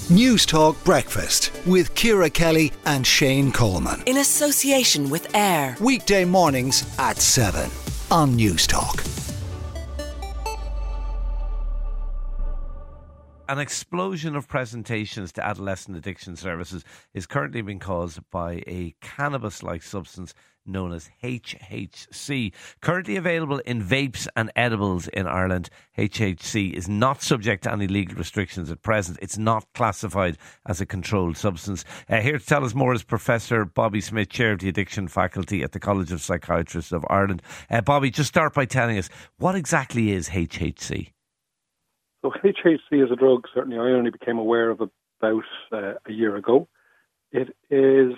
News Talk Breakfast with Ciara Kelly and Shane Coleman. In association with AIR. Weekday mornings at 7 on News Talk. An explosion of presentations to adolescent addiction services is currently being caused by a cannabis-like substance known as HHC. Currently available in vapes and edibles in Ireland, HHC is not subject to any legal restrictions at present. It's not classified as a controlled substance. Here to tell us more is Professor Bobby Smith, Chair of the Addiction Faculty at the College of Psychiatrists of Ireland. Bobby, just start by telling us, what exactly is HHC? So HHC is a drug, certainly I only became aware of about a year ago. It is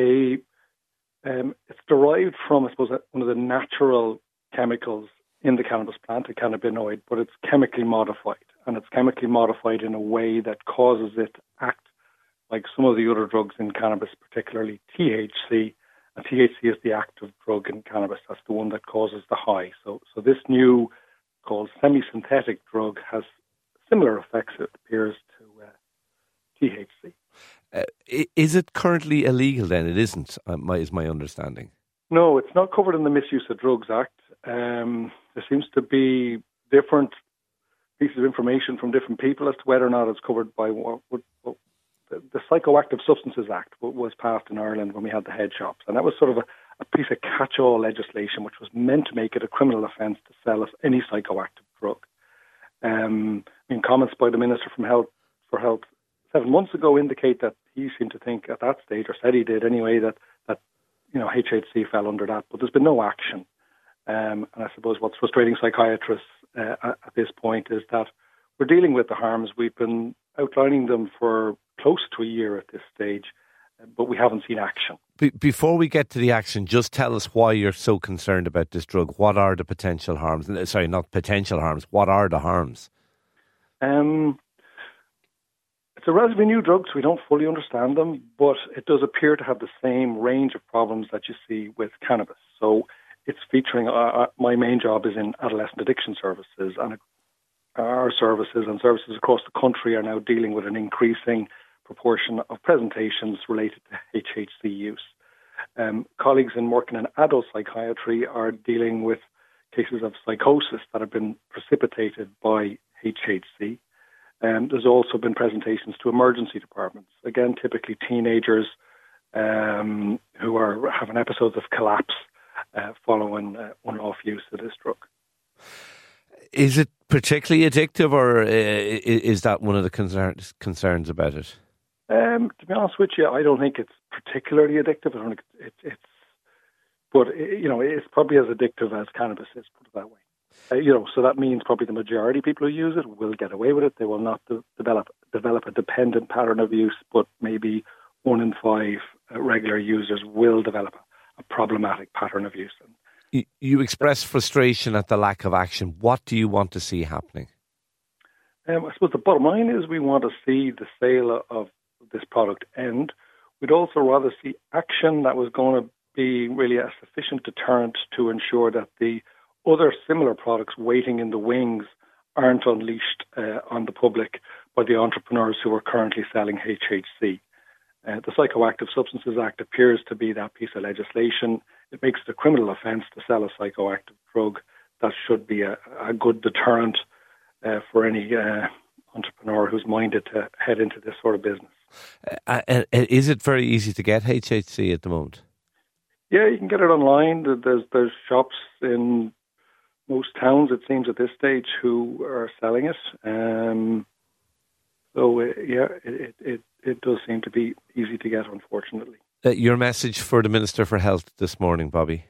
it's derived from, I suppose, one of the natural chemicals in the cannabis plant, a cannabinoid, but it's chemically modified. And it's chemically modified in a way that causes it to act like some of the other drugs in cannabis, particularly THC. And THC is the active drug in cannabis. That's the one that causes the high. So this new, called semi-synthetic drug, has similar effects, it appears, to THC. Is it currently illegal then? It isn't, is my understanding. No, it's not covered in the Misuse of Drugs Act. There seems to be different pieces of information from different people as to whether or not it's covered by what the Psychoactive Substances Act was passed in Ireland when we had the head shops. And that was sort of a piece of catch-all legislation which was meant to make it a criminal offence to sell us any psychoactive drug. Comments by the Minister for Health 7 months ago indicate that he seemed to think at that stage, or said he did anyway, that HHC fell under that. But there's been no action. And I suppose what's frustrating psychiatrists at this point is that we're dealing with the harms. We've been outlining them for close to a year at this stage, but we haven't seen action. Before we get to the action, just tell us why you're so concerned about this drug. What are the potential harms? Sorry, not potential harms. What are the harms? It's a relatively new drug, so we don't fully understand them, but it does appear to have the same range of problems that you see with cannabis. So it's featuring, my main job is in adolescent addiction services, and our services and services across the country are now dealing with an increasing proportion of presentations related to HHC use. Colleagues in working in adult psychiatry are dealing with cases of psychosis that have been precipitated by HHC. There's also been presentations to emergency departments, again, typically teenagers who are having episodes of collapse following on-off use of this drug. Is it particularly addictive, or is that one of the concerns about it? To be honest with you, I don't think it's particularly addictive. I don't think it's probably as addictive as cannabis is, put it that way. So that means probably the majority of people who use it will get away with it. They will not develop a dependent pattern of use, but maybe 1 in 5 regular users will develop a problematic pattern of use. You express frustration at the lack of action. What do you want to see happening? I suppose the bottom line is we want to see the sale of this product end. We'd also rather see action that was going to be really a sufficient deterrent to ensure that the other similar products waiting in the wings aren't unleashed on the public by the entrepreneurs who are currently selling HHC. The Psychoactive Substances Act appears to be that piece of legislation. It makes it a criminal offence to sell a psychoactive drug. That should be a good deterrent for any entrepreneur who's minded to head into this sort of business. Is it very easy to get HHC at the moment? Yeah, you can get it online. There's shops in most towns, it seems, at this stage, who are selling it. It does seem to be easy to get, unfortunately. Your message for the Minister for Health this morning, Bobby?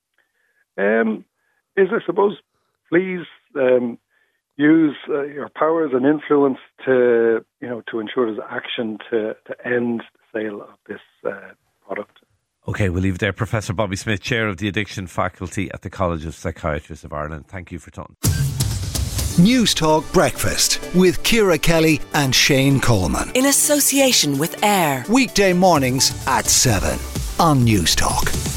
Is, I suppose, please use your powers and influence to ensure there's action to end the sale of this product. OK, we'll leave it there. Professor Bobby Smith, Chair of the Addiction Faculty at the College of Psychiatrists of Ireland. Thank you for talking. News Talk Breakfast with Ciara Kelly and Shane Coleman. In association with AIR. Weekday mornings at 7 on News Talk.